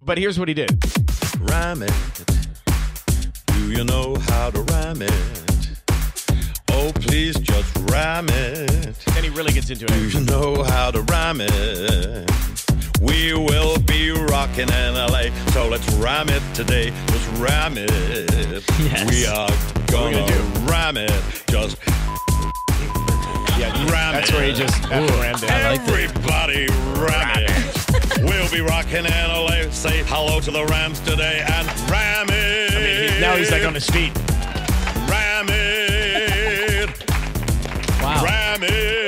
But here's what he did. Rhyme it. Do you know how to rhyme it? Oh, please just rhyme it. Then he really gets into Do it. you know how to rhyme it? We will be rocking in LA, so let's rhyme it today. Just rhyme it. Yes. We are gonna rhyme it. Just Yeah, rhyme that's it. where he just rammed it. Everybody rhyme it. We'll be rocking in LA. Say hello to the Rams today and ram it. I mean, now he's like on his feet. Ram it. Wow. Ram it.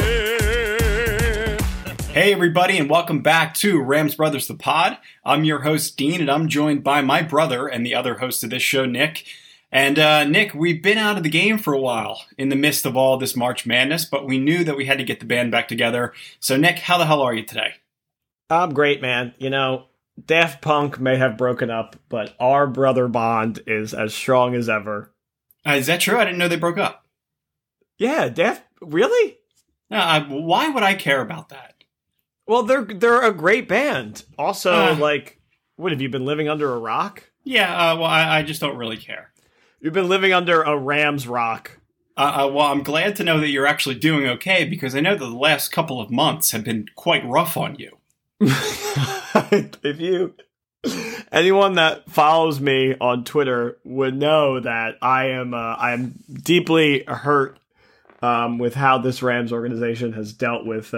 Hey, everybody, and welcome back to Rams Brothers the Pod. I'm your host, Dean, and I'm joined by my brother and the other host of this show, Nick. And Nick, we've been out of the game for a while in the midst of all this March Madness, but we knew that we had to get the band back together. So, Nick, how the hell are you today? I'm great, man. You know, Daft Punk may have broken up, but our brother bond is as strong as ever. Is that true? I didn't know they broke up. Yeah, really? Why would I care about that? Well, they're a great band. Also, what have you been living under a rock? Yeah, well, I just don't really care. You've been living under a Rams rock. Well, I'm glad to know that you're actually doing okay, because I know that the last couple of months have been quite rough on you. Anyone that follows me on Twitter would know that I am deeply hurt with how this Rams organization has dealt with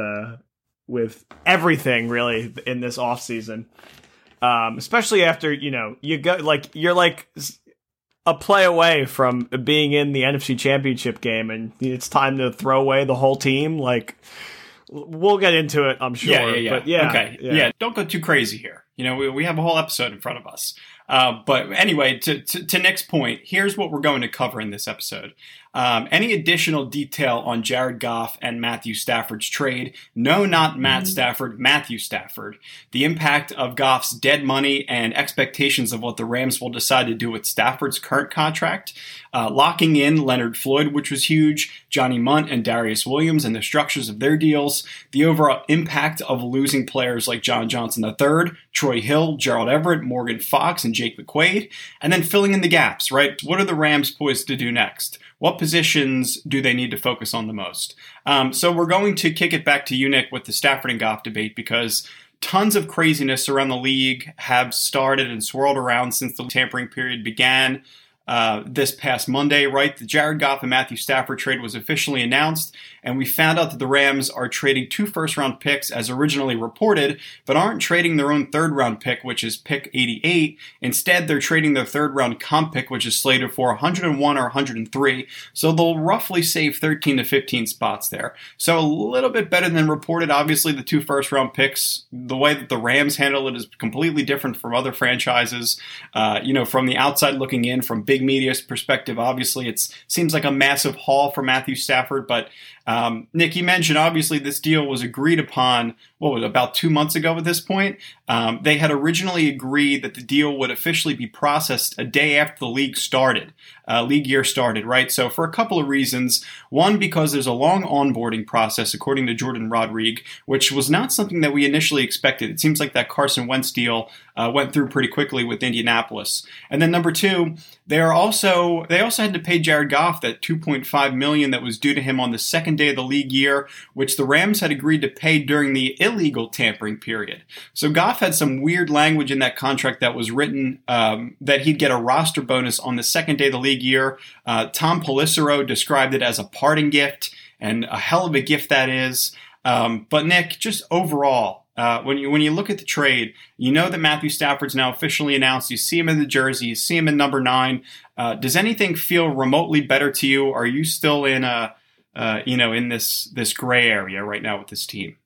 everything really in this offseason. Especially after, you're like a play away from being in the NFC Championship game, and it's time to throw away the whole team. Like, we'll get into it, I'm sure. Yeah. But yeah. Okay. Yeah. Don't go too crazy here. You know, we have a whole episode in front of us. But anyway, to Nick's point, here's what we're going to cover in this episode. Any additional detail on Jared Goff and Matthew Stafford's trade? No, not Matt Stafford, Matthew Stafford. The impact of Goff's dead money and expectations of what the Rams will decide to do with Stafford's current contract. Locking in Leonard Floyd, which was huge, Johnny Munt and Darius Williams and the structures of their deals. The overall impact of losing players like John Johnson III, Troy Hill, Gerald Everett, Morgan Fox, and Jake McQuaid. And then filling in the gaps, right? What are the Rams poised to do next? What positions do they need to focus on the most? So we're going to kick it back to you, Nick, with the Stafford and Goff debate, because tons of craziness around the league have started and swirled around since the tampering period began this past Monday, right? The Jared Goff and Matthew Stafford trade was officially announced, and we found out that the Rams are trading 2 first-round picks as originally reported, but aren't trading their own third-round pick, which is pick 88. Instead, they're trading their third-round comp pick, which is slated for 101 or 103, so they'll roughly save 13 to 15 spots there. So a little bit better than reported. Obviously, the 2 first-round picks, the way that the Rams handle it is completely different from other franchises. From the outside looking in, from big media's perspective, obviously it seems like a massive haul for Matthew Stafford, but Nick, you mentioned obviously this deal was agreed upon, about 2 months ago at this point. They had originally agreed that the deal would officially be processed a day after the league year started, right? So for a couple of reasons. One, because there's a long onboarding process, according to Jordan Rodrigue, which was not something that we initially expected. It seems like that Carson Wentz deal went through pretty quickly with Indianapolis. And then number two, they also had to pay Jared Goff that $2.5 million that was due to him on the second day of the league year, which the Rams had agreed to pay during the illegal tampering period. So Goff had some weird language in that contract that was written that he'd get a roster bonus on the second day of the league year. Tom Pelissero described it as a parting gift, and a hell of a gift that is. But Nick, just overall, when you look at the trade, you know that Matthew Stafford's now officially announced. You see him in the jersey, you see him in number 9. Does anything feel remotely better to you? Are you still in in this gray area right now with this team?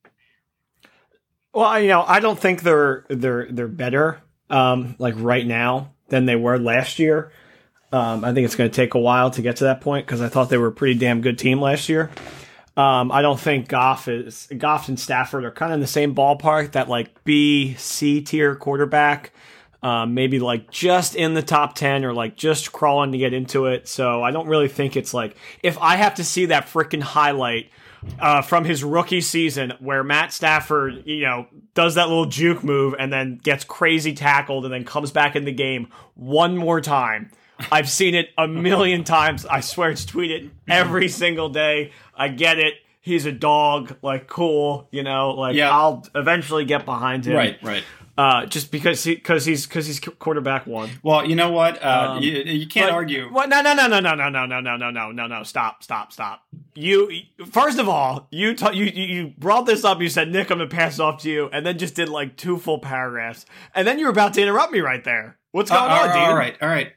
Well, I don't think they're better right now than they were last year. I think it's going to take a while to get to that point because I thought they were a pretty damn good team last year. I don't think Goff and Stafford are kind of in the same ballpark, that B, C tier quarterback, maybe just in the top 10 or just crawling to get into it. So I don't really think it's if I have to see that freaking highlight from his rookie season where Matt Stafford, does that little juke move and then gets crazy tackled and then comes back in the game one more time. I've seen it a million times. I swear it's tweeted every single day. I get it. He's a dog. Like, cool. I'll eventually get behind him. Right. Just because he's quarterback one. Well, you know what? You can't argue. What? No. Stop. You first of all, you brought this up. You said, Nick, I'm gonna pass it off to you, and then just did like 2 full paragraphs, and then you were about to interrupt me right there. What's going on, dude? All right.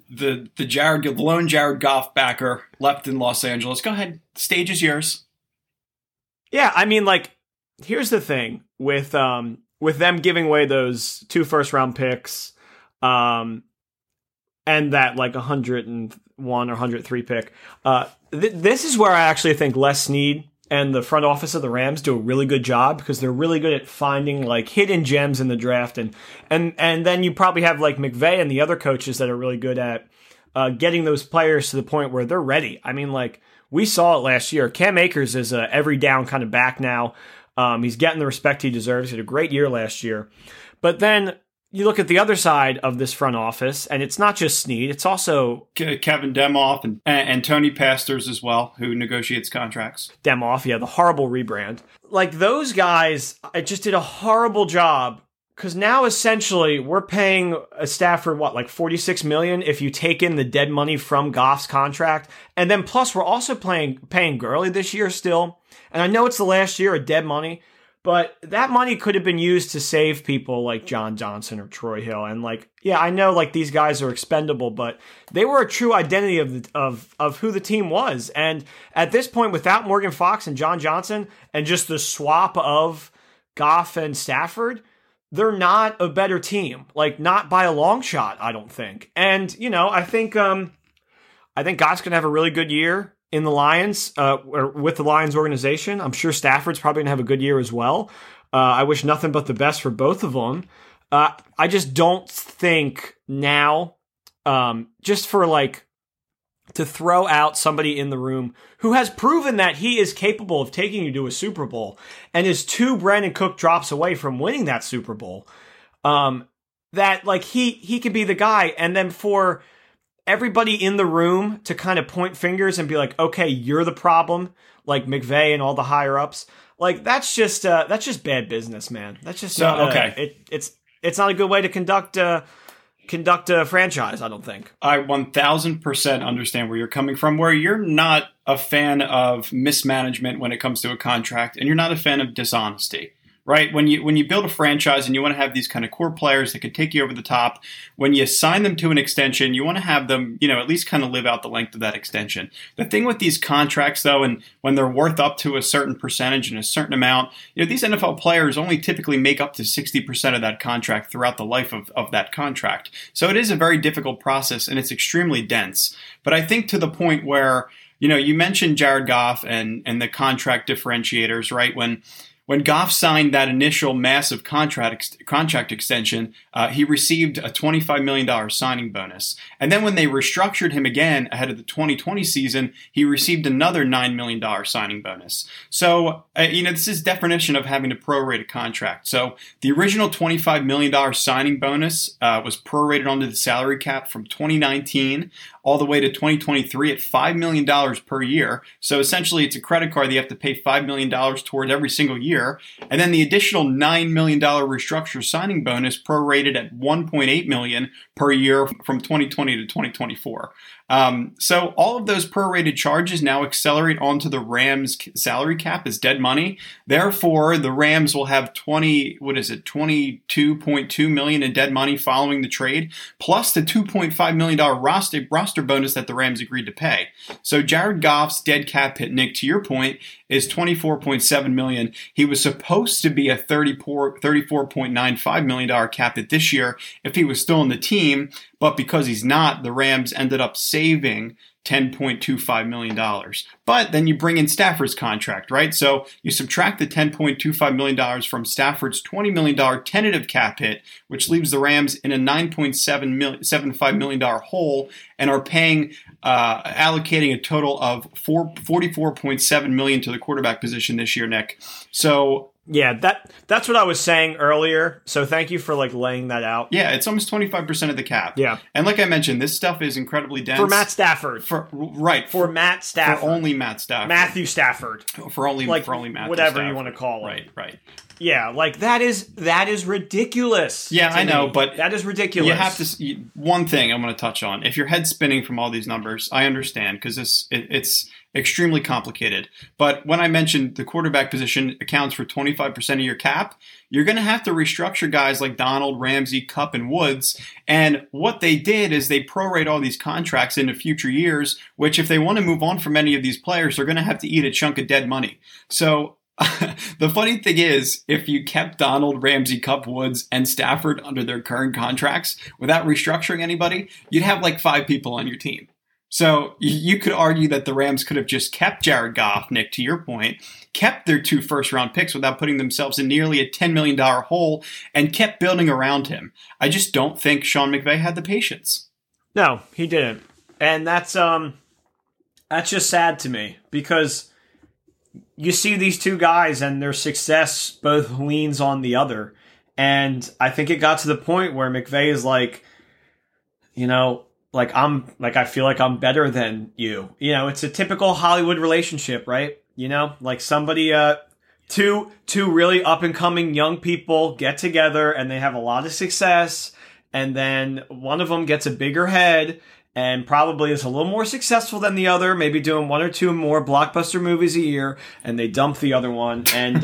The lone Jared Goff backer left in Los Angeles. Go ahead. The stage is yours. Yeah, I mean, here's the thing with them giving away those 2 first-round picks, and that 101 or 103 pick. This is where I actually think Les Snead and the front office of the Rams do a really good job, because they're really good at finding hidden gems in the draft, and then you probably have McVay and the other coaches that are really good at getting those players to the point where they're ready. I mean, we saw it last year. Cam Akers is a every down kind of back now. He's getting the respect he deserves. He had a great year last year. But then you look at the other side of this front office, and it's not just Snead. It's also Kevin Demoff and Tony Pastors as well, who negotiates contracts. Demoff, yeah, the horrible rebrand. Those guys, I just did a horrible job, because now essentially we're paying a Stafford, $46 million if you take in the dead money from Goff's contract. And then plus we're also paying Gurley this year still. And I know it's the last year of dead money, but that money could have been used to save people like John Johnson or Troy Hill. And I know these guys are expendable, but they were a true identity of who the team was. And at this point, without Morgan Fox and John Johnson and just the swap of Goff and Stafford, they're not a better team. Not by a long shot, I don't think. And, I think Goff's going to have a really good year in the Lions, or with the Lions organization. I'm sure Stafford's probably going to have a good year as well. I wish nothing but the best for both of them. I just don't think now, just for to throw out somebody in the room who has proven that he is capable of taking you to a Super Bowl and is 2 Brandon Cook drops away from winning that Super Bowl, that he could be the guy. And then for everybody in the room to kind of point fingers and be like, okay, you're the problem, like McVay and all the higher ups. That's just bad business, man. That's just okay. It's not a good way to conduct a franchise, I don't think. I 1000% understand where you're coming from, where you're not a fan of mismanagement when it comes to a contract, and you're not a fan of dishonesty. Right? When you build a franchise and you want to have these kind of core players that can take you over the top, when you sign them to an extension, you want to have them, at least kind of live out the length of that extension. The thing with these contracts, though, and when they're worth up to a certain percentage and a certain amount, these NFL players only typically make up to 60% of that contract throughout the life of that contract. So it is a very difficult process, and it's extremely dense. But I think to the point where, you mentioned Jared Goff and the contract differentiators, right? When Goff signed that initial massive contract extension, he received a $25 million signing bonus. And then when they restructured him again ahead of the 2020 season, he received another $9 million signing bonus. So, this is definition of having to prorate a contract. So the original $25 million signing bonus was prorated onto the salary cap from 2019 all the way to 2023 at $5 million per year. So essentially it's a credit card that you have to pay $5 million toward every single year. And then the additional $9 million restructure signing bonus prorated at $1.8 million per year from 2020 to 2024. So all of those prorated charges now accelerate onto the Rams salary cap as dead money. Therefore, the Rams will have $22.2 million in dead money following the trade, plus the $2.5 million roster bonus that the Rams agreed to pay. So Jared Goff's dead cap hit, Nick, to your point, is $24.7 million. He was supposed to be a $34.95 million cap hit this year if he was still in the team, but because he's not, the Rams ended up saving $10.25 million. But then you bring in Stafford's contract, right? So you subtract the $10.25 million from Stafford's $20 million tentative cap hit, which leaves the Rams in a $9.75 million hole, and are allocating a total of $44.7 million to the quarterback position this year, Nick. So yeah, that's what I was saying earlier. So thank you for laying that out. yeah, it's almost 25% of the cap. Yeah. And like I mentioned, this stuff is incredibly dense. For Matt Stafford. For Matt Stafford. For only Matt Stafford. Matthew Stafford. For only Matthew whatever Stafford. you want to call it. Right. Yeah, that is ridiculous. Yeah, I know, but that is ridiculous. You have to. One thing I'm going to touch on: if your head's spinning from all these numbers, I understand because it's extremely complicated. But when I mentioned the quarterback position accounts for 25% of your cap, you're going to have to restructure guys like Donald, Ramsey, Kupp, and Woods. And what they did is they prorate all these contracts into future years. Which, if they want to move on from any of these players, they're going to have to eat a chunk of dead money. So. The funny thing is, if you kept Donald, Ramsey, Kupp, Woods, and Stafford under their current contracts without restructuring anybody, you'd have 5 people on your team. So you could argue that the Rams could have just kept Jared Goff, Nick, to your point, kept their 2 first-round picks without putting themselves in nearly a $10 million hole, and kept building around him. I just don't think Sean McVay had the patience. No, he didn't. And that's just sad to me, because you see these two guys and their success both leans on the other. And I think it got to the point where McVay is I feel like I'm better than you. It's a typical Hollywood relationship, right? Somebody, two really up and coming young people get together and they have a lot of success. And then one of them gets a bigger head and probably is a little more successful than the other, maybe doing 1 or 2 more blockbuster movies a year, and they dump the other one. And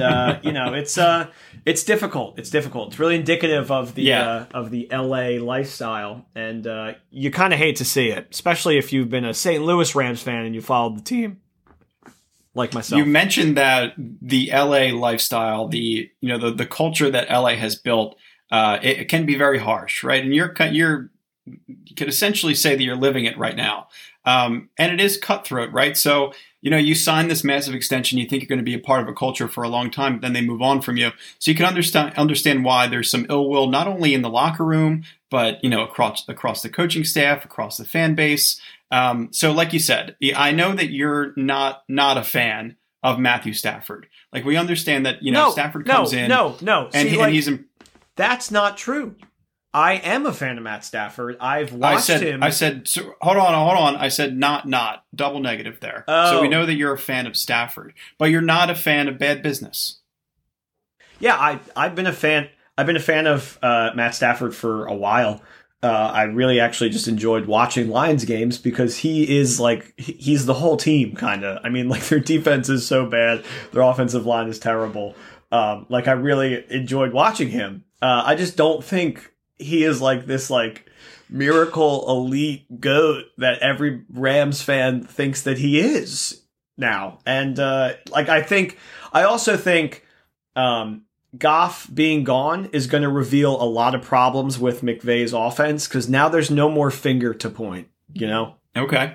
it's difficult. It's difficult. It's really indicative of the LA lifestyle, and you kind of hate to see it, especially if you've been a St. Louis Rams fan and you followed the team, like myself. You mentioned that the LA lifestyle, the culture that LA has built, it can be very harsh, right? And you could essentially say that you're living it right now. And it is cutthroat, right? So, you sign this massive extension, you think you're going to be a part of a culture for a long time, but then they move on from you. So you can understand why there's some ill will, not only in the locker room, but, across the coaching staff, across the fan base. So like you said, I know that you're not a fan of Matthew Stafford. We understand that, Stafford comes in. No. And he's that's not true. I am a fan of Matt Stafford. I've watched him. I said, so, hold on. I said not. Double negative there. Oh. So we know that you're a fan of Stafford, but you're not a fan of bad business. Yeah, I've been a fan. I've been a fan of Matt Stafford for a while. I really actually just enjoyed watching Lions games because he is he's the whole team, kind of. I mean, their defense is so bad. Their offensive line is terrible. I really enjoyed watching him. I just don't think he is this miracle elite GOAT that every Rams fan thinks that he is now. And I also think Goff being gone is going to reveal a lot of problems with McVay's offense, because now there's no more finger to point, Okay.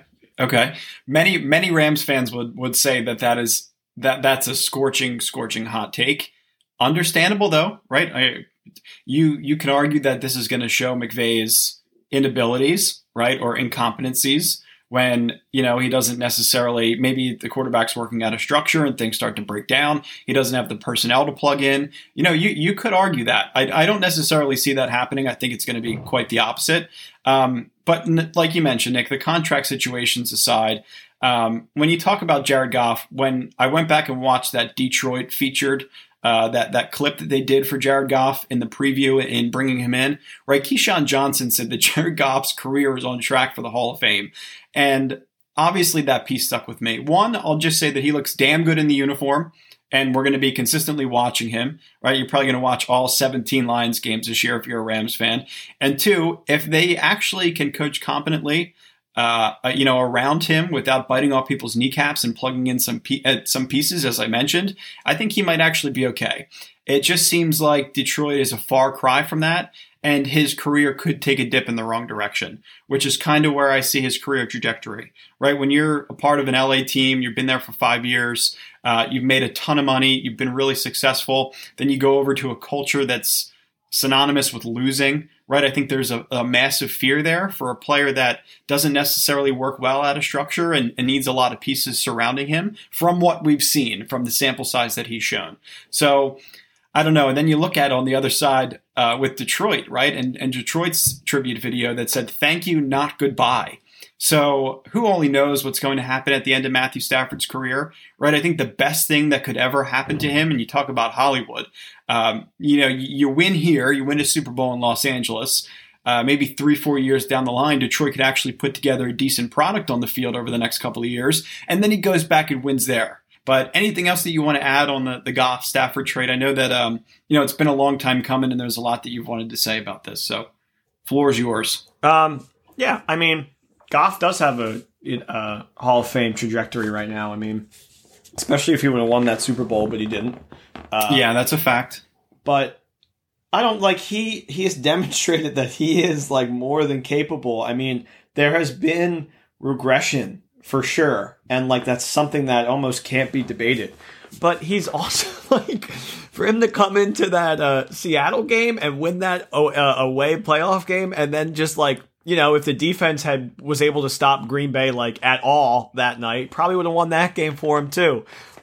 Many Rams fans would say that's a scorching hot take. Understandable though, right? You can argue that this is going to show McVay's inabilities, right, or incompetencies when, he doesn't necessarily, maybe the quarterback's working out of structure and things start to break down. He doesn't have the personnel to plug in. You could argue that. I don't necessarily see that happening. I think it's going to be quite the opposite. But like you mentioned, Nick, the contract situations aside, when you talk about Jared Goff, when I went back and watched that Detroit featured that clip that they did for Jared Goff in the preview in bringing him in, right? Keyshawn Johnson said that Jared Goff's career is on track for the Hall of Fame. And obviously that piece stuck with me. One, I'll just say that he looks damn good in the uniform, and we're going to be consistently watching him, right? You're probably going to watch all 17 Lions games this year if you're a Rams fan. And two, if they actually can coach competently, around him without biting off people's kneecaps and plugging in some pieces, as I mentioned, I think he might actually be okay. It just seems like Detroit is a far cry from that. and his career could take a dip in the wrong direction, which is kind of where I see his career trajectory, right? When you're a part of an LA team, you've been there for 5 years, you've made a ton of money, you've been really successful, then you go over to a culture that's synonymous with losing, right? I think there's a massive fear there for a player that doesn't necessarily work well out of structure and needs a lot of pieces surrounding him from what we've seen from the sample size that he's shown. So I don't know. And then you look at it on the other side with Detroit, right? And Detroit's tribute video that said, "Thank you, not goodbye." So who only knows what's going to happen at the end of Matthew Stafford's career, right? I think the best thing that could ever happen to him, and you talk about Hollywood, you win here, you win a Super Bowl in Los Angeles, maybe 3-4 years down the line, Detroit could actually put together a decent product on the field over the next couple of years, and then he goes back and wins there. But anything else that you want to add on the Goff-Stafford trade? I know that it's been a long time coming, and there's a lot that you've wanted to say about this. So, floor is yours. Yeah, I mean, Goff does have a Hall of Fame trajectory right now. I mean, especially if he would have won that Super Bowl, but he didn't. Yeah, that's a fact. But I don't he has demonstrated that he is more than capable. I mean, there has been regression for sure, and that's something that almost can't be debated. But he's also for him to come into that Seattle game and win that away playoff game, and then just if the defense was able to stop Green Bay at all that night, probably would have won that game for him too.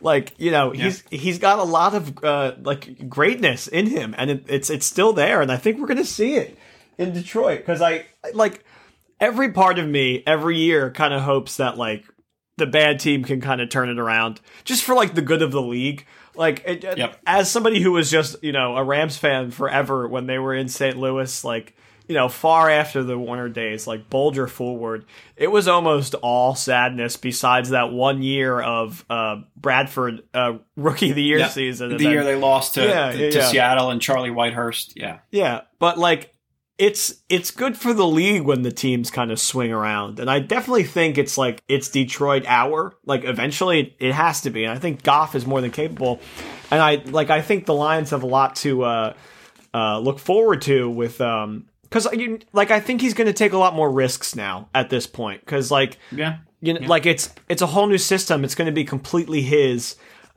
He's got a lot of greatness in him, and it's still there, and I think we're gonna see it in Detroit because every part of me every year kind of hopes that the bad team can kind of turn it around just for the good of the league. As somebody who was just a Rams fan forever when they were in St. Louis, far after the Warner days, Bolger forward, it was almost all sadness besides that 1 year of Bradford Rookie of the Year season. The year they lost to Seattle and Charlie Whitehurst. Yeah. Yeah. But it's good for the league when the teams kind of swing around. And I definitely think it's Detroit hour. Eventually it has to be. And I think Goff is more than capable. And I think the Lions have a lot to look forward to with because I think he's going to take a lot more risks now at this point. Because it's a whole new system. It's going to be completely his.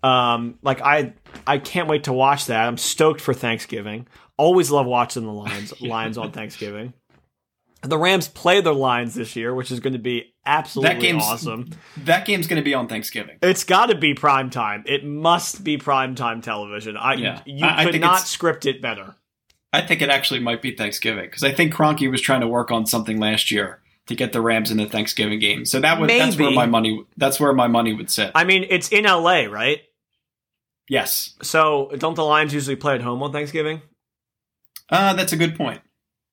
I can't wait to watch that. I'm stoked for Thanksgiving. Always love watching the Lions on Thanksgiving. The Rams play the Lions this year, which is going to be absolutely awesome. That game's going to be on Thanksgiving. It's got to be prime time. It must be prime time television. You could not script it better. I think it actually might be Thanksgiving because I think Kroenke was trying to work on something last year to get the Rams in the Thanksgiving game. So that's where my money would sit. I mean, it's in LA, right? Yes. So don't the Lions usually play at home on Thanksgiving? That's a good point.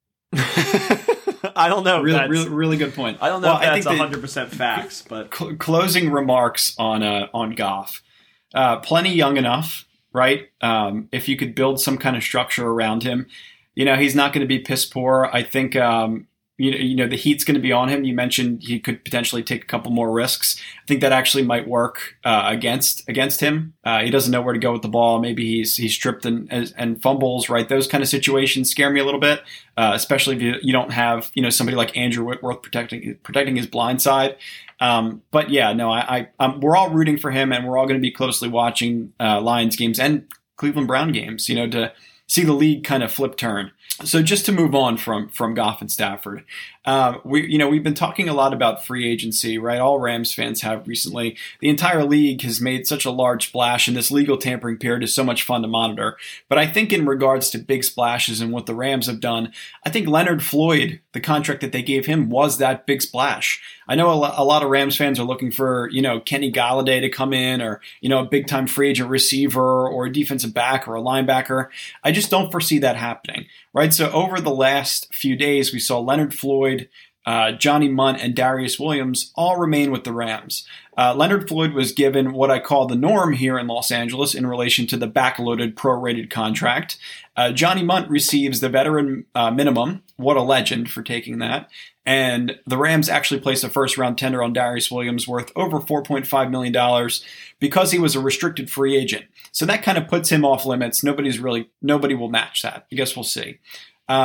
I don't know. Really good point. I don't know if that's 100% facts, but closing remarks on Goff. Plenty young enough, right? If you could build some kind of structure around him, he's not going to be piss poor. I think the heat's going to be on him. You mentioned he could potentially take a couple more risks. I think that actually might work against him. He doesn't know where to go with the ball. Maybe he's tripped and fumbles. Right, those kind of situations scare me a little bit, especially if you don't have somebody like Andrew Whitworth protecting his blind side. But yeah, no, we're all rooting for him, and we're all going to be closely watching Lions games and Cleveland Brown games. To see the league kind of flip turn. So just to move on from Goff and Stafford, we've been talking a lot about free agency, right? All Rams fans have recently. The entire league has made such a large splash, and this legal tampering period is so much fun to monitor. But I think in regards to big splashes and what the Rams have done, I think Leonard Floyd, the contract that they gave him, was that big splash. I know a lot of Rams fans are looking for, Kenny Golladay to come in, or, a big time free agent receiver or a defensive back or a linebacker. I just don't foresee that happening, right? So over the last few days, we saw Leonard Floyd, Johnny Munt, and Darius Williams all remain with the Rams. Leonard Floyd was given what I call the norm here in Los Angeles in relation to the backloaded prorated contract. Johnny Munt receives the veteran minimum. What a legend for taking that. And the Rams actually placed a first-round tender on Darius Williams worth over $4.5 million because he was a restricted free agent. So that kind of puts him off limits. Nobody will match that. I guess we'll see.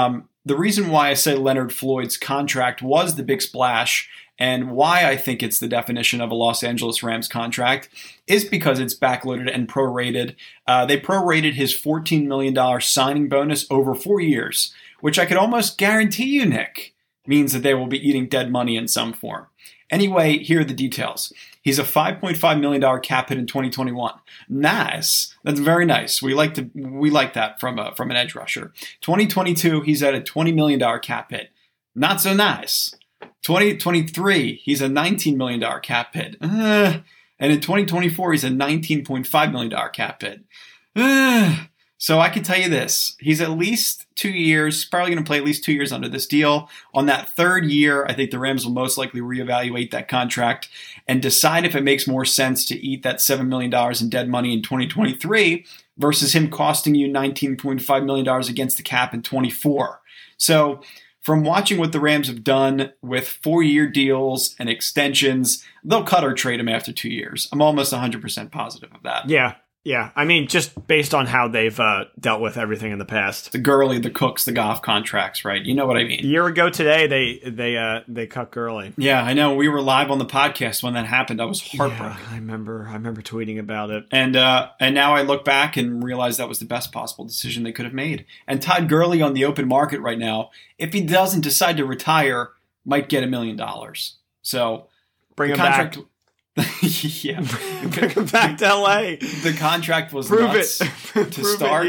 the reason why I say Leonard Floyd's contract was the big splash and why I think it's the definition of a Los Angeles Rams contract is because it's backloaded and prorated. They prorated his $14 million signing bonus over 4 years, which I could almost guarantee you, Nick, means that they will be eating dead money in some form. Anyway, here are the details. He's a $5.5 million cap hit in 2021. Nice. That's very nice. We like that from an edge rusher. 2022, he's at a $20 million cap hit. Not so nice. 2023, he's a $19 million cap hit. And in 2024, he's a $19.5 million cap hit. So I can tell you this. He's at least 2 years, probably going to play at least 2 years under this deal. On that third year, I think the Rams will most likely reevaluate that contract and decide if it makes more sense to eat that $7 million in dead money in 2023 versus him costing you $19.5 million against the cap in 24. So from watching what the Rams have done with 4-year deals and extensions, they'll cut or trade him after 2 years. I'm almost 100% positive of that. Yeah. I mean, just based on how they've dealt with everything in the past. The Gurley, the Cooks, the Goff contracts, right? You know what I mean. A year ago today, they cut Gurley. Yeah, I know. We were live on the podcast when that happened. I was heartbroken. Yeah, I remember tweeting about it. And now I look back and realize that was the best possible decision they could have made. And Todd Gurley on the open market right now, if he doesn't decide to retire, might get $1 million. So bring him back. Yeah, bring him back to LA. The contract was Prove nuts it. to start.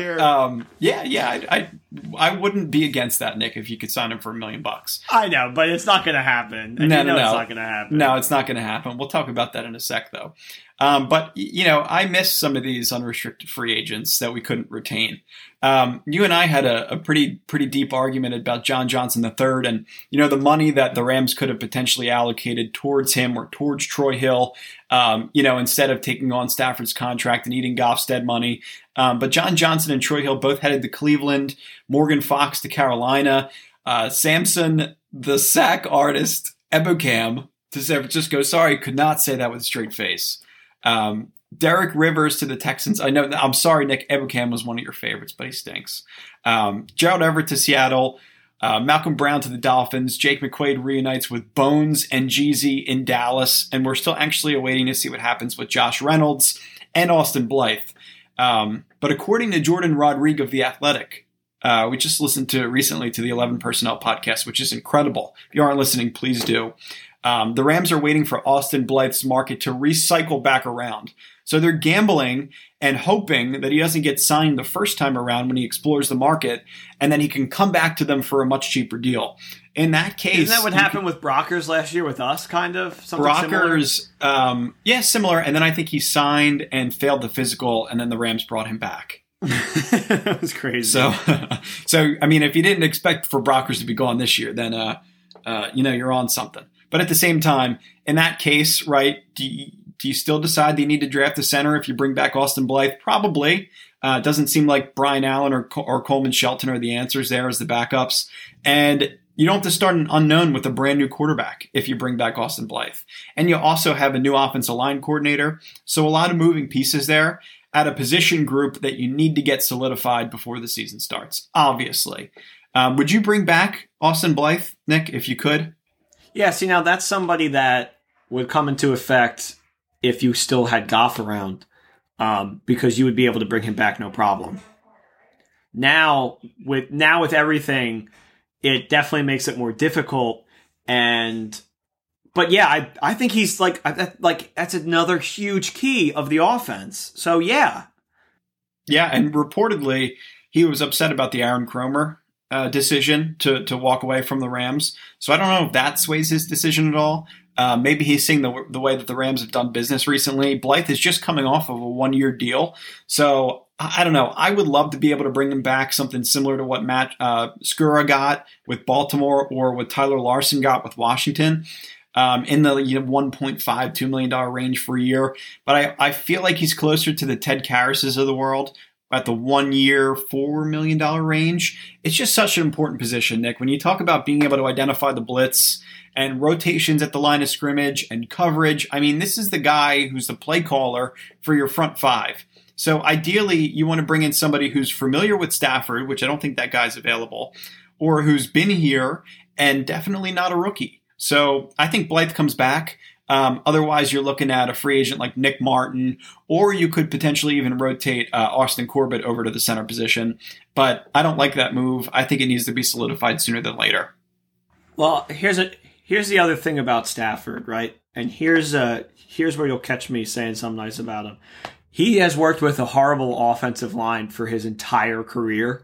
I wouldn't be against that, Nick, if you could sign him for $1 million. I know, but it's not going to happen. And No, it's not going to happen. No, it's not going to happen. We'll talk about that in a sec, though. But, I miss some of these unrestricted free agents that we couldn't retain. You and I had a pretty deep argument about John Johnson III and, the money that the Rams could have potentially allocated towards him or towards Troy Hill, instead of taking on Stafford's contract and eating Goff's dead money. But John Johnson and Troy Hill both headed to Cleveland, Morgan Fox to Carolina, Samson, the sack artist, Ebukam to San Francisco. Sorry, could not say that with a straight face. Derek Rivers to the Texans. I know. I'm sorry, Nick. Ebukam was one of your favorites, but he stinks. Gerald Everett to Seattle. Malcolm Brown to the Dolphins. Jake McQuaid reunites with Bones and Jeezy in Dallas. And we're still actually awaiting to see what happens with Josh Reynolds and Austin Blythe. But according to Jordan Rodriguez of The Athletic, we just listened recently to the 11 Personnel podcast, which is incredible. If you aren't listening, please do. The Rams are waiting for Austin Blythe's market to recycle back around. So they're gambling and hoping that he doesn't get signed the first time around when he explores the market, and then he can come back to them for a much cheaper deal. In that case... Isn't that what happened with Brockers last year with us, kind of? Brockers, similar. And then I think he signed and failed the physical, and then the Rams brought him back. That was crazy. So, I mean, if you didn't expect for Brockers to be gone this year, then, you're on something. But at the same time, in that case, right, do you still decide that you need to draft a center if you bring back Austin Blythe? Probably. It doesn't seem like Brian Allen or Coleman Shelton are the answers there as the backups. And you don't have to start an unknown with a brand new quarterback if you bring back Austin Blythe. And you also have a new offensive line coordinator. So a lot of moving pieces there at a position group that you need to get solidified before the season starts, obviously. Would you bring back Austin Blythe, Nick, if you could? Yeah, see, now that's somebody that would come into effect if you still had Goff around, because you would be able to bring him back no problem. Now with everything, it definitely makes it more difficult. But yeah, I think he's that's another huge key of the offense. So yeah. Yeah, and reportedly he was upset about the Aaron Kromer decision to walk away from the Rams. So I don't know if that sways his decision at all. Maybe he's seeing the way that the Rams have done business recently. Blythe is just coming off of a 1-year deal. So I don't know. I would love to be able to bring him back something similar to what Matt Skura got with Baltimore or what Tyler Larson got with Washington. In the $1.5, $2 million range for a year. But I feel like he's closer to the Ted Karrases of the world at the 1 year, $4 million range. It's just such an important position, Nick. When you talk about being able to identify the blitz and rotations at the line of scrimmage and coverage, I mean, this is the guy who's the play caller for your front five. So ideally, you want to bring in somebody who's familiar with Stafford, which I don't think that guy's available, or who's been here and definitely not a rookie. So I think Blythe comes back. Otherwise, you're looking at a free agent like Nick Martin, or you could potentially even rotate Austin Corbett over to the center position. But I don't like that move. I think it needs to be solidified sooner than later. Well, here's the other thing about Stafford, right? And here's where you'll catch me saying something nice about him. He has worked with a horrible offensive line for his entire career.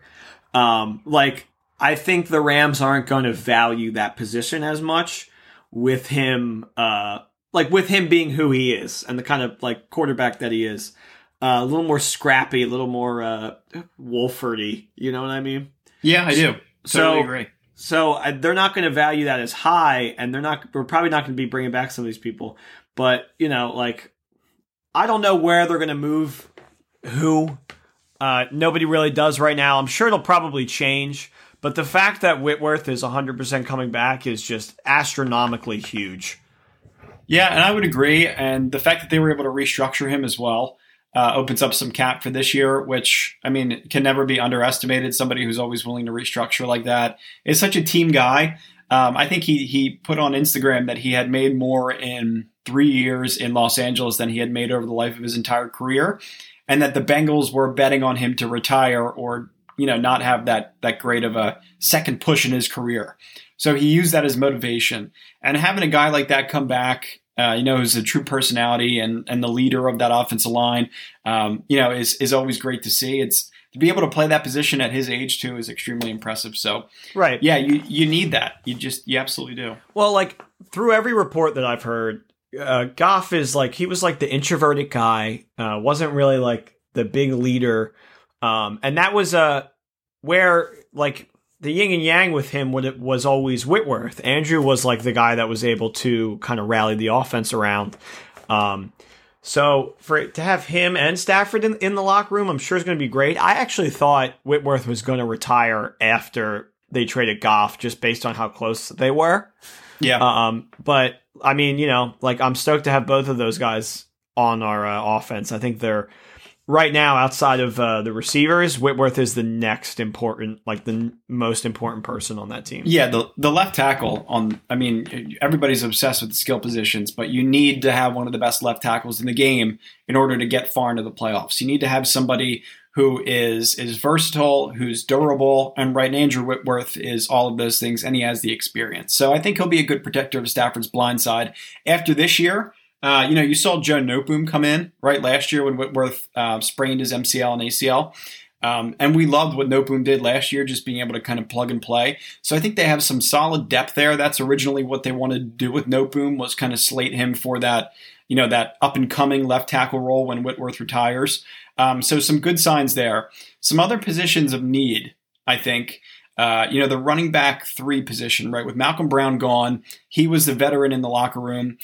I think the Rams aren't going to value that position as much with him, with him being who he is and the kind of like quarterback that he is. A little more scrappy, a little more Wolford-y. You know what I mean? Yeah, I do. Totally agree. So they're not going to value that as high, and we're probably not going to be bringing back some of these people. But, I don't know where they're going to move who. Nobody really does right now. I'm sure it'll probably change. But the fact that Whitworth is 100% coming back is just astronomically huge. Yeah, and I would agree. And the fact that they were able to restructure him as well opens up some cap for this year, which, can never be underestimated. Somebody who's always willing to restructure like that is such a team guy. I think he put on Instagram that he had made more in 3 years in Los Angeles than he had made over the life of his entire career, and that the Bengals were betting on him to retire or, not have that great of a second push in his career. So he used that as motivation. And having a guy like that come back, who's a true personality and the leader of that offensive line, is always great to see. It's to be able to play that position at his age too is extremely impressive. So, right. Yeah, you need that. You absolutely do. Well, through every report that I've heard, Goff is he was the introverted guy, wasn't really the big leader. And that was where the yin and yang with him was always Whitworth. Andrew was the guy that was able to kind of rally the offense around. So to have him and Stafford in the locker room, I'm sure is going to be great. I actually thought Whitworth was going to retire after they traded Goff, just based on how close they were. Yeah. But I'm stoked to have both of those guys on our offense. I think they're right now, outside of the receivers, Whitworth is the next important, the most important person on that team. Yeah, the left tackle everybody's obsessed with the skill positions, but you need to have one of the best left tackles in the game in order to get far into the playoffs. You need to have somebody who is versatile, who's durable, and Andrew Whitworth is all of those things, and he has the experience. So I think he'll be a good protector of Stafford's blind side. After this year, you saw Joe Noteboom come in, right, last year when Whitworth sprained his MCL and ACL. And we loved what Noteboom did last year, just being able to kind of plug and play. So I think they have some solid depth there. That's originally what they wanted to do with Noteboom, was kind of slate him for that, that up-and-coming left tackle role when Whitworth retires. So some good signs there. Some other positions of need, I think. The running back 3 position, right, with Malcolm Brown gone, he was the veteran in the locker room.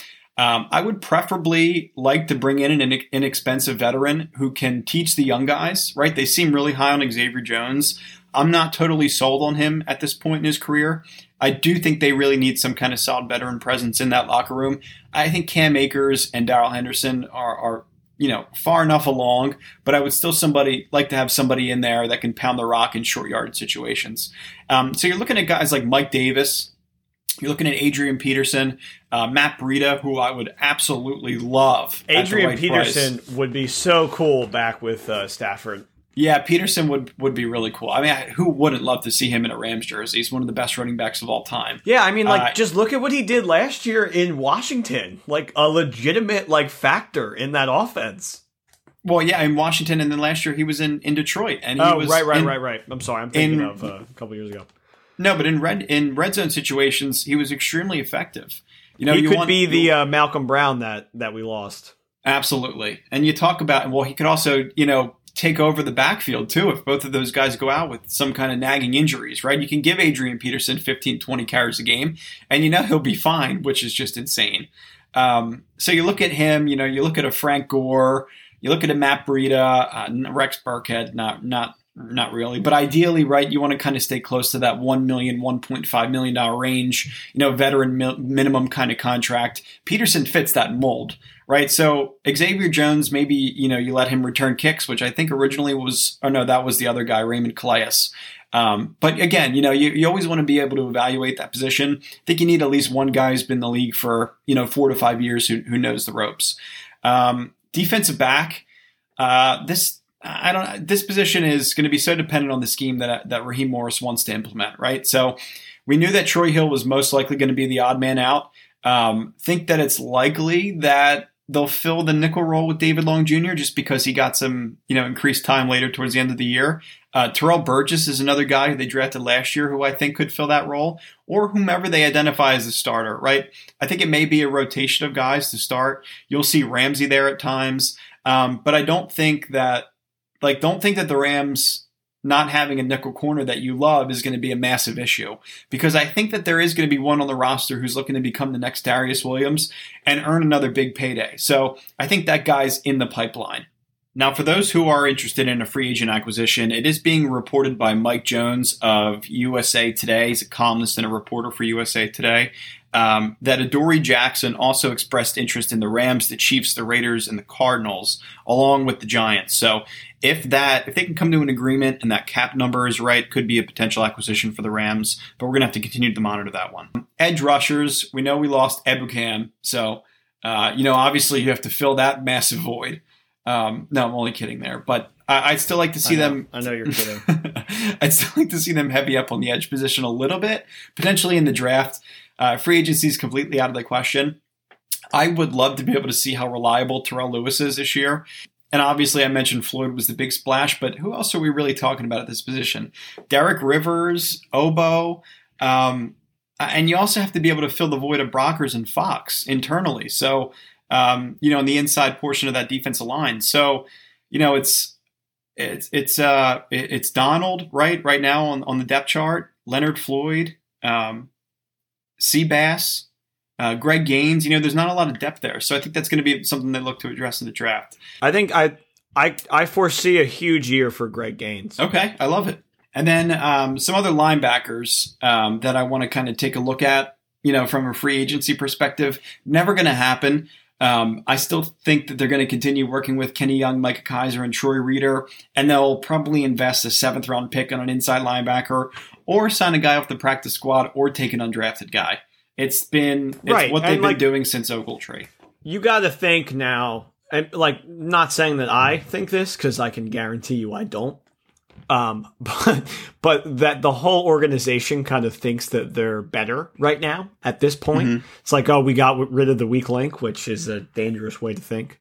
I would preferably like to bring in an inexpensive veteran who can teach the young guys, right? They seem really high on Xavier Jones. I'm not totally sold on him at this point in his career. I do think they really need some kind of solid veteran presence in that locker room. I think Cam Akers and Darrell Henderson are far enough along, but I would still like to have somebody in there that can pound the rock in short yardage situations. So you're looking at guys like Mike Davis. You're looking at Adrian Peterson, Matt Breida, who I would absolutely love. Adrian Peterson would be so cool back with Stafford. Yeah, Peterson would be really cool. Who wouldn't love to see him in a Rams jersey? He's one of the best running backs of all time. Yeah, just look at what he did last year in Washington. A legitimate factor in that offense. Well, yeah, in Washington, and then last year he was in Detroit. And he was right. I'm sorry, I'm thinking of a couple years ago. No, but in red zone situations, he was extremely effective. He could be the Malcolm Brown that we lost. Absolutely. And you talk about, he could also, take over the backfield too if both of those guys go out with some kind of nagging injuries, right? You can give Adrian Peterson 15, 20 carries a game, and he'll be fine, which is just insane. So you look at him, you look at a Frank Gore, you look at a Matt Breida, Rex Burkhead, not really, but ideally, right, you want to kind of stay close to that $1 million, $1.5 million range, veteran minimum kind of contract. Peterson fits that mold, right? So Xavier Jones, maybe, you let him return kicks, which I think originally that was the other guy, Raymond Calais. But again, you always want to be able to evaluate that position. I think you need at least one guy who's been in the league for 4 to 5 years who knows the ropes. Defensive back, this position is going to be so dependent on the scheme that Raheem Morris wants to implement, right? So we knew that Troy Hill was most likely going to be the odd man out. Think that it's likely that they'll fill the nickel role with David Long Jr. just because he got some, increased time later towards the end of the year. Terrell Burgess is another guy who they drafted last year who I think could fill that role, or whomever they identify as the starter, right? I think it may be a rotation of guys to start. You'll see Ramsey there at times. But I don't think that the Rams not having a nickel corner that you love is going to be a massive issue, because I think that there is going to be one on the roster who's looking to become the next Darius Williams and earn another big payday. So I think that guy's in the pipeline. Now, for those who are interested in a free agent acquisition, it is being reported by Mike Jones of USA Today. He's a columnist and a reporter for USA Today. That Adoree Jackson also expressed interest in the Rams, the Chiefs, the Raiders, and the Cardinals, along with the Giants. So if they can come to an agreement and that cap number is right, could be a potential acquisition for the Rams, but we're going to have to continue to monitor that one. Edge rushers, we know we lost Ebukam, so obviously you have to fill that massive void. No, I'm only kidding there, but I'd still like to see them. I know you're kidding. I'd still like to see them heavy up on the edge position a little bit, potentially in the draft. Free agency is completely out of the question. I would love to be able to see how reliable Terrell Lewis is this year. And obviously I mentioned Floyd was the big splash, but who else are we really talking about at this position? Derek Rivers, Obo, and you also have to be able to fill the void of Brockers and Fox internally. So, in the inside portion of that defensive line. So, it's Donald right now on the depth chart, Leonard Floyd, Seabass, Greg Gaines. There's not a lot of depth there. So I think that's going to be something they look to address in the draft. I think I foresee a huge year for Greg Gaines. Okay, I love it. And then some other linebackers that I want to kind of take a look at, from a free agency perspective. Never going to happen. I still think that they're going to continue working with Kenny Young, Micah Kiser, and Troy Reeder, and they'll probably invest a 7th-round pick on an inside linebacker, or sign a guy off the practice squad, or take an undrafted guy. It's what they've been doing since Ogletree. You got to think now, and not saying that I think this, because I can guarantee you I don't. But that the whole organization kind of thinks that they're better right now at this point. Mm-hmm. It's like, we got rid of the weak link, which is a dangerous way to think.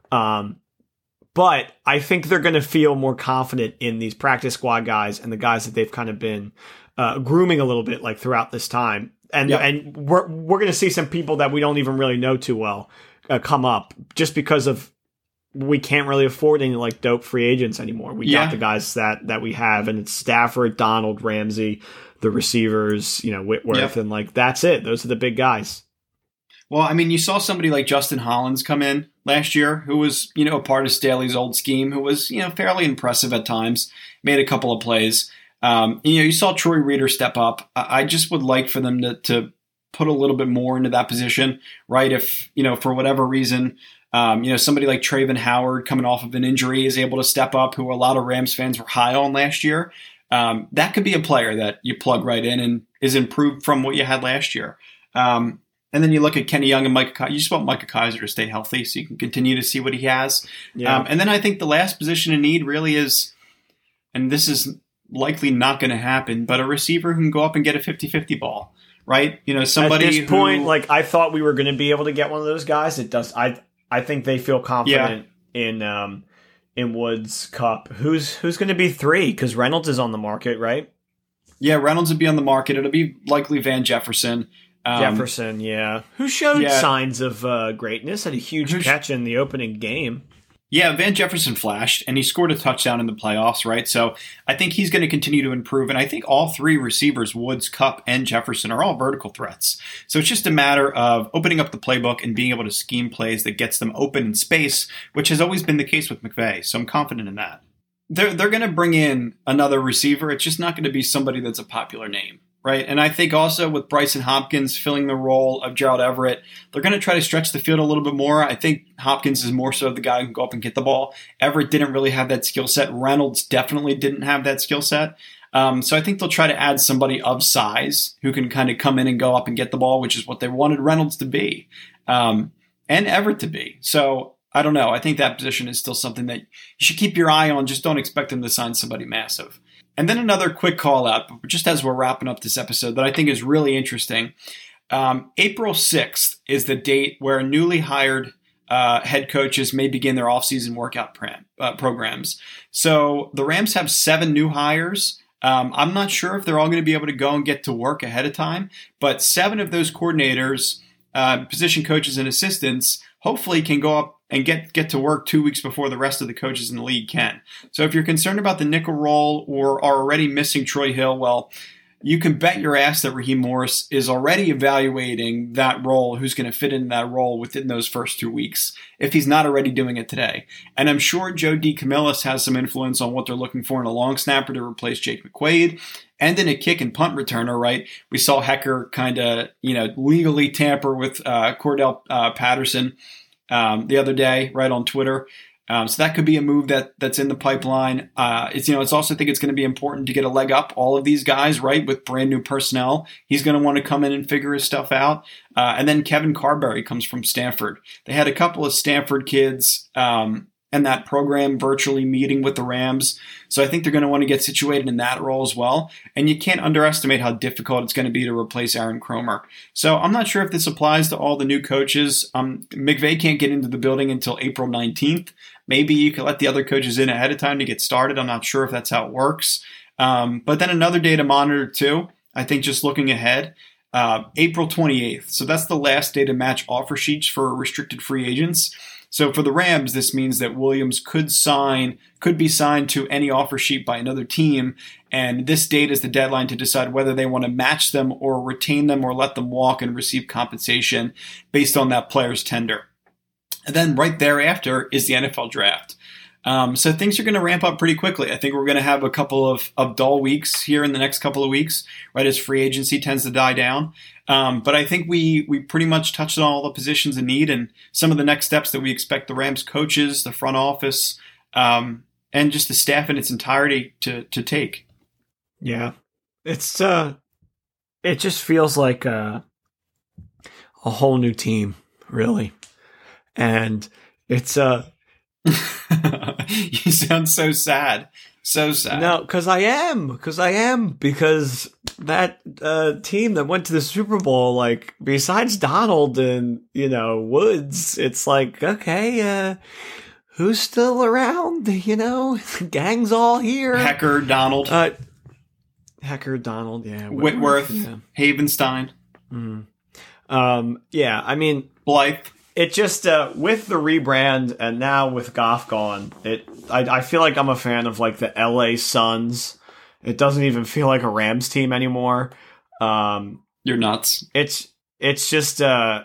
But I think they're going to feel more confident in these practice squad guys and the guys that they've kind of been grooming a little bit throughout this time. And we're going to see some people that we don't even really know too well come up just because of we can't really afford any dope free agents anymore. We got the guys that we have, and it's Stafford, Donald, Ramsey, the receivers, Whitworth, and that's it. Those are the big guys. Well, I mean, you saw somebody like Justin Hollins come in last year, who was, a part of Staley's old scheme, who was, fairly impressive at times, made a couple of plays. You saw Troy Reeder step up. I just would like for them to put a little bit more into that position, right? If, for whatever reason, somebody like Traven Howard coming off of an injury is able to step up, who a lot of Rams fans were high on last year. That could be a player that you plug right in and is improved from what you had last year. And then you look at Kenny Young and Micah Kiser. You just want Micah Kiser to stay healthy so you can continue to see what he has. Yeah. And then I think the last position in need really is, and this is likely not going to happen, but a receiver who can go up and get a 50-50 ball, right? Somebody at this point, I thought we were going to be able to get one of those guys. It does. I think they feel confident in Woods, Cup. Who's going to be 3? Because Reynolds is on the market, right? Yeah, Reynolds would be on the market. It'll be likely Van Jefferson. Jefferson, yeah. Who showed signs of greatness, had a huge catch in the opening game. Yeah, Van Jefferson flashed, and he scored a touchdown in the playoffs, right? So I think he's going to continue to improve, and I think all 3 receivers, Woods, Cup, and Jefferson, are all vertical threats. So it's just a matter of opening up the playbook and being able to scheme plays that gets them open in space, which has always been the case with McVay, so I'm confident in that. They're going to bring in another receiver. It's just not going to be somebody that's a popular name. Right, and I think also with Bryson Hopkins filling the role of Gerald Everett, they're going to try to stretch the field a little bit more. I think Hopkins is more so the guy who can go up and get the ball. Everett didn't really have that skill set. Reynolds definitely didn't have that skill set. So I think they'll try to add somebody of size who can kind of come in and go up and get the ball, which is what they wanted Reynolds to be, and Everett to be. So I don't know. I think that position is still something that you should keep your eye on. Just don't expect them to sign somebody massive. And then another quick call out, just as we're wrapping up this episode, that I think is really interesting. April 6th is the date where newly hired head coaches may begin their offseason workout programs. So the Rams have 7 new hires. I'm not sure if they're all going to be able to go and get to work ahead of time, but 7 of those coordinators, position coaches and assistants, hopefully can go up and get to work 2 weeks before the rest of the coaches in the league can. So if you're concerned about the nickel role or are already missing Troy Hill, well, you can bet your ass that Raheem Morris is already evaluating that role, who's going to fit in that role within those first 2 weeks, if he's not already doing it today. And I'm sure Joe DeCamillis has some influence on what they're looking for in a long snapper to replace Jake McQuaid, and in a kick and punt returner, right? We saw Hecker kind of, legally tamper with Cordell Patterson the other day, right, on Twitter. So that could be a move that's in the pipeline. It's also, I think it's going to be important to get a leg up all of these guys, right, with brand new personnel. He's going to want to come in and figure his stuff out. And then Kevin Carberry comes from Stanford. They had a couple of Stanford kids and that program virtually meeting with the Rams. So I think they're going to want to get situated in that role as well. And you can't underestimate how difficult it's going to be to replace Aaron Cromer. So I'm not sure if this applies to all the new coaches. McVay can't get into the building until April 19th. Maybe you can let the other coaches in ahead of time to get started. I'm not sure if that's how it works. But then another day to monitor too, I think just looking ahead, April 28th. So that's the last day to match offer sheets for restricted free agents. So for the Rams, this means that Williams could be signed to any offer sheet by another team, and this date is the deadline to decide whether they want to match them or retain them or let them walk and receive compensation based on that player's tender. And then right thereafter is the NFL draft. So things are going to ramp up pretty quickly. I think we're going to have a couple of dull weeks here in the next couple of weeks, right, as free agency tends to die down. But I think we pretty much touched on all the positions in need and some of the next steps that we expect the Rams coaches, the front office, and just the staff in its entirety to take. Yeah, it's it just feels like a whole new team, really, and it's You sound so sad. So sad. No, because I am. Because that team that went to the Super Bowl, like, besides Donald and, Woods, it's like, okay, who's still around? Gang's all here. Hecker, Donald. Yeah. Whitworth, yeah. Havenstein. Yeah, I mean, Blythe. It just, with the rebrand and now with Goff gone, I feel like I'm a fan of, like, the LA Suns. It doesn't even feel like a Rams team anymore. You're nuts. It's just, like,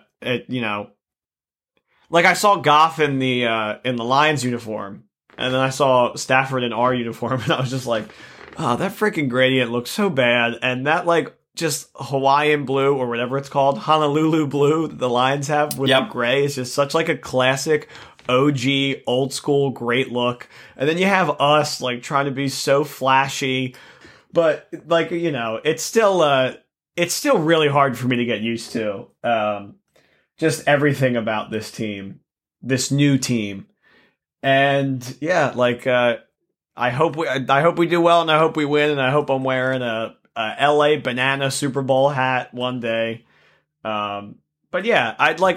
I saw Goff in the Lions uniform, and then I saw Stafford in our uniform, and I was just like, oh, that freaking gradient looks so bad. And that, like, just Hawaiian blue or whatever it's called, Honolulu blue that the Lions have with the gray is just such like a classic OG old school great look. And then you have us like trying to be so flashy, but like, it's still really hard for me to get used to. Just everything about this team, this new team. And yeah, like, I hope we do well and I hope we win and I hope I'm wearing a LA banana Super Bowl hat one day. But yeah,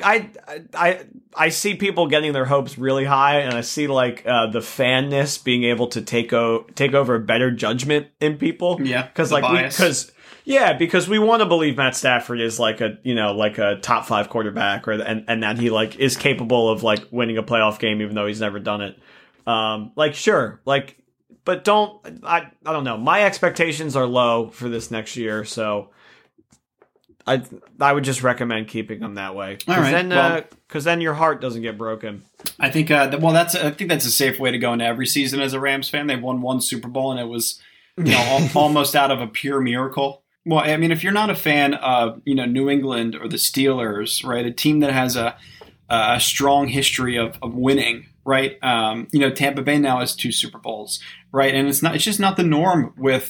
I see people getting their hopes really high, and I see like the fanness being able to take over better judgment in people. Yeah, because we want to believe Matt Stafford is like a top 5 quarterback, and that he like is capable of like winning a playoff game even though he's never done it. Sure, like. But I don't know. My expectations are low for this next year, so I would just recommend keeping them that way. All right. Because then your heart doesn't get broken. I think that's a safe way to go into every season as a Rams fan. They've won one Super Bowl, and it was almost out of a pure miracle. Well, I mean, if you're not a fan of New England or the Steelers, right, a team that has a strong history of winning. Right, Tampa Bay now has 2 Super Bowls, right, and it's just not the norm with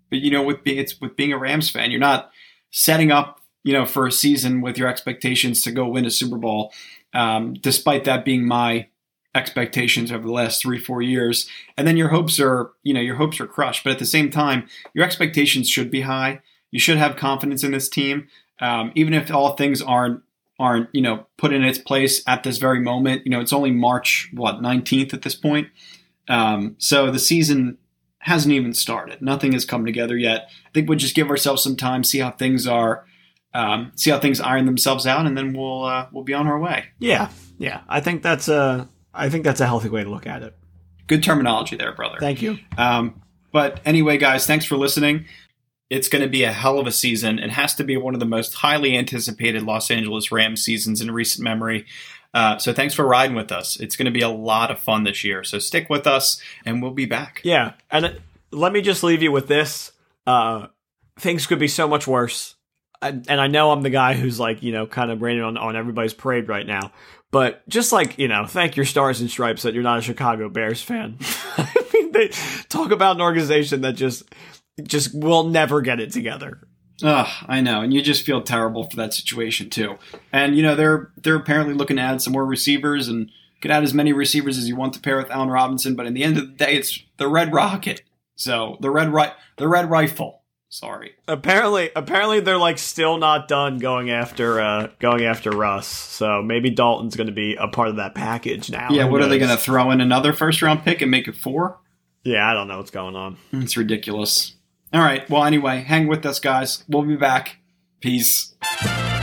But with being a Rams fan, you're not setting up for a season with your expectations to go win a Super Bowl. Despite that being my expectations over the last 3-4 years, and then your hopes are crushed. But at the same time, your expectations should be high. You should have confidence in this team, even if all things aren't put in its place at this very moment. It's only March 19th at this point, so the season hasn't even started. Nothing has come together yet. I think we'll just give ourselves some time, see how things iron themselves out, and then we'll be on our way. Yeah. I think that's a healthy way to look at it. Good terminology there, brother. Thank you. But anyway, guys, thanks for listening. It's going to be a hell of a season. It has to be one of the most highly anticipated Los Angeles Rams seasons in recent memory. So thanks for riding with us. It's going to be a lot of fun this year. So stick with us, and we'll be back. Yeah, and let me just leave you with this. Things could be so much worse. And I know I'm the guy who's kind of raining on everybody's parade right now. But just thank your stars and stripes that you're not a Chicago Bears fan. I mean, they talk about an organization that just will never get it together. I know, and you just feel terrible for that situation too. And they're apparently looking to add some more receivers, and could add as many receivers as you want to pair with Allen Robinson. But in the end of the day, it's the Red Rocket, so the Red Rifle. Sorry. Apparently they're still not done going after Russ. So maybe Dalton's going to be a part of that package now. Yeah, what are they going to throw in another first round pick and make it 4? Yeah, I don't know what's going on. It's ridiculous. All right. Well, anyway, hang with us, guys. We'll be back. Peace.